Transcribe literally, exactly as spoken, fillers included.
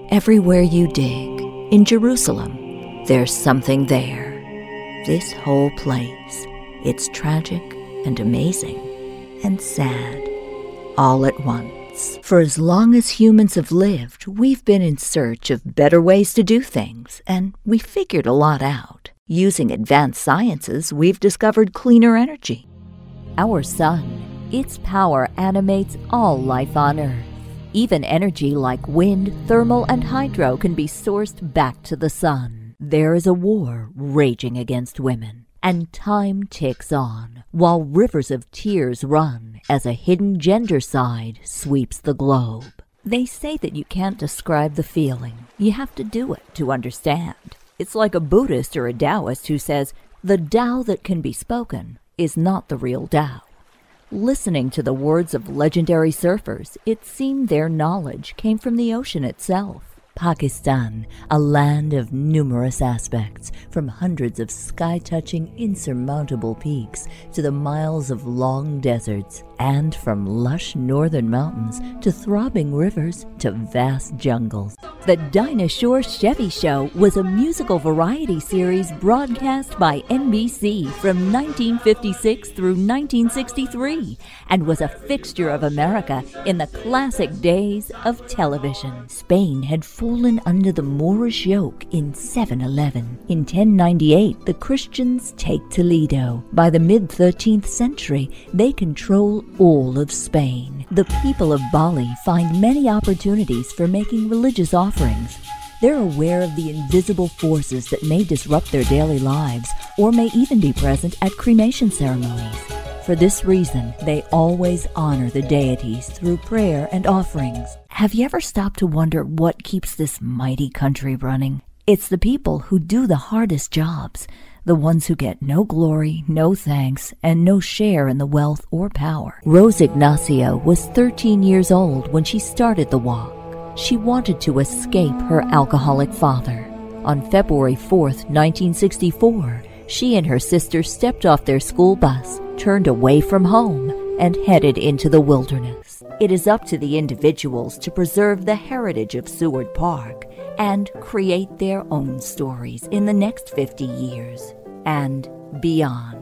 Everywhere you dig, in Jerusalem, there's something there. This whole place, it's tragic and amazing and sad, all at once. For as long as humans have lived, we've been in search of better ways to do things, and we figured a lot out. Using advanced sciences, we've discovered cleaner energy. Our sun, its power animates all life on Earth. Even energy like wind, thermal, and hydro can be sourced back to the sun. There is a war raging against women, and time ticks on, while rivers of tears run as a hidden gender side sweeps the globe. They say that you can't describe the feeling. You have to do it to understand. It's like a Buddhist or a Taoist who says, the Tao that can be spoken is not the real Tao. Listening to the words of legendary surfers, it seemed their knowledge came from the ocean itself. Pakistan, a land of numerous aspects, from hundreds of sky-touching, insurmountable peaks to the miles of long deserts, and from lush northern mountains to throbbing rivers to vast jungles. The Dinah Shore Chevy Show was a musical variety series broadcast by N B C from nineteen fifty-six through nineteen sixty-three and was a fixture of America in the classic days of television. Spain had fallen under the Moorish yoke in seven eleven. In ten ninety-eight, the Christians take Toledo. By the mid-thirteenth century, they control all of Spain. The people of Bali find many opportunities for making religious offerings. They're aware of the invisible forces that may disrupt their daily lives or may even be present at cremation ceremonies. For this reason, they always honor the deities through prayer and offerings. Have you ever stopped to wonder what keeps this mighty country running? It's the people who do the hardest jobs, the ones who get no glory, no thanks, and no share in the wealth or power. Rose Ignacio was thirteen years old when she started the walk. She wanted to escape her alcoholic father. On February fourth, nineteen sixty-four, she and her sister stepped off their school bus, turned away from home, and headed into the wilderness. It is up to the individuals to preserve the heritage of Seward Park and create their own stories in the next fifty years and beyond.